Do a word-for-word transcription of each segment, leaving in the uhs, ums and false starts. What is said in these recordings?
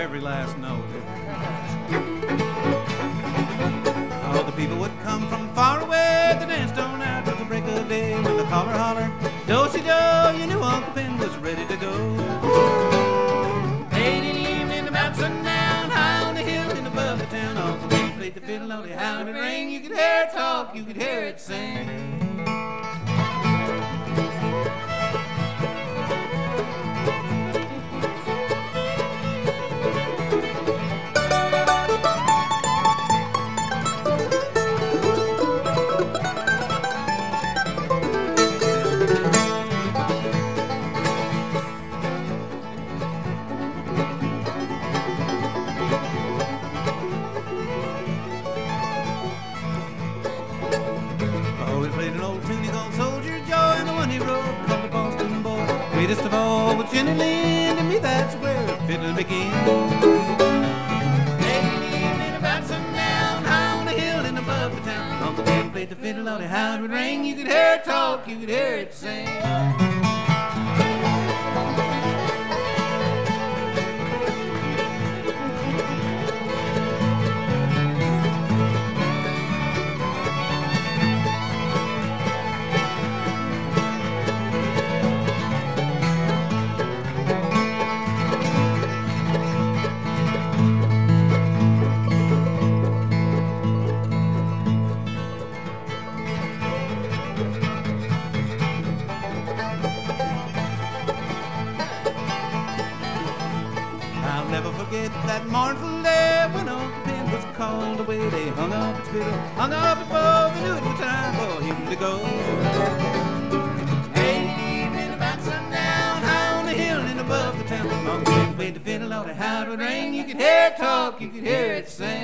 every last note. All the people would come from far away to dance on out till the break of day with a holler, holler, do-si-do, you knew Uncle Ben was ready to go. Late in the evening, about sundown, high on the hill and above the town, Uncle Ben played the fiddle, only how it rang. You could hear it talk, you could hear it sing. Greatest of all was Jenny Lind, and me that's where fiddling began. Late in the evening, about sundown, high on the hill and above the town, Uncle Ben played the fiddle, Lordy, how it would ring. You could hear it talk, you could hear it sing. I'll never forget that mournful day when Uncle Ben was called away. They hung up his fiddle, hung up before they knew it was time for him to go. Late in the evening, about sundown, high on the hill and above the town, Uncle Ben played the fiddle, Lordy, how it would ring. You could hear it talk, you could hear it sing.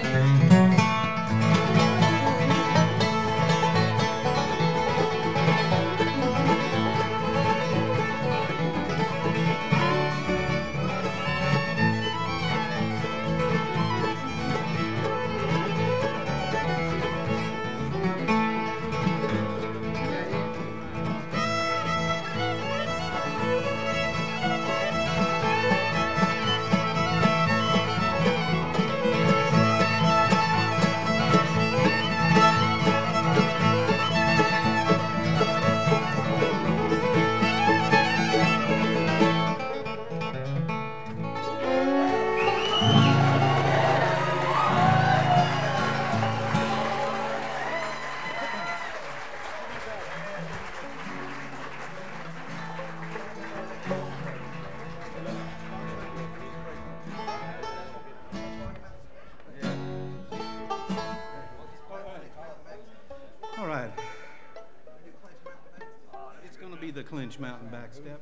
All right. It's going to be the Clinch Mountain back step.